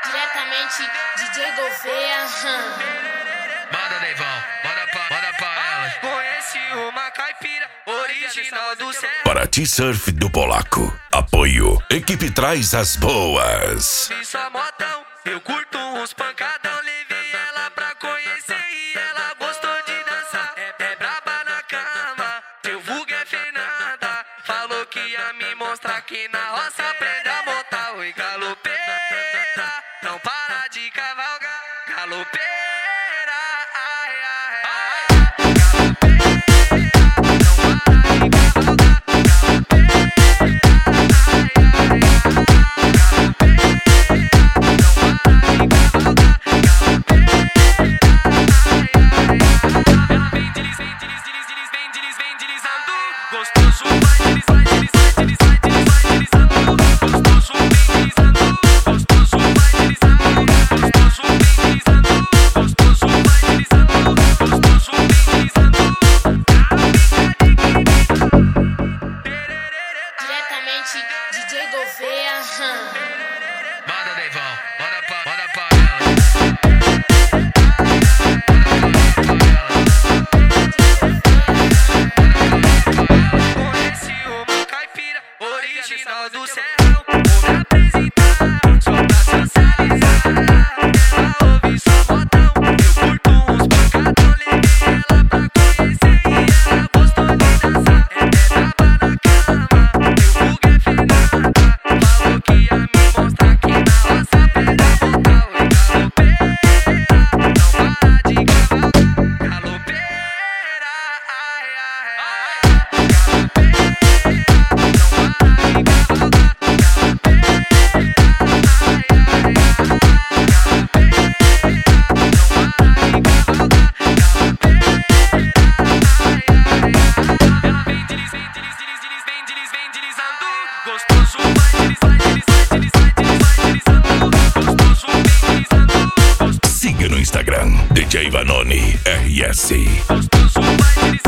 Diretamente, DJ Gouveia. Manda, Neivão, manda pra elas. Conheci uma caipira original do céu. Paraty Surf do Polaco. Apoio. Equipe traz as boas. Vi só modão, eu curto uns pancadão. Levei ela pra conhecer e ela gostou de dançar. É braba na cama, seu vulgo é Fernanda. Falou que ia me mostrar que na roça aprende a montar. Oi, galopeira, não para de cavalgar. Galopeira, ai, ai, ai. Gostoso vai deslizando, gostoso vem deslizando, gostoso vai deslizando, gostoso vem deslizando, gostoso vai deslizando, gostoso vem deslizando. Diretamente, DJ Gouveia. Manda, Neivão, manda pra elas. Conheci uma caipira original do serrão. Vou me apresentar só pra socializar. Ela ouve só modão, eu curto uns pancadão. Levei ela pra conhecer e ela gostou de dançar. É braba na cama, meu vulgo é Fernanda. Falou que ia me mostrar que na roça aprende a montar. Oi, galopeira, não para de cavalgar. Galopeira, ai, ai, ai. Gostoso vai deslizando, gostoso vem deslizando. Siga no Instagram, DJ Vanoni RS. Gostoso vai deslizando.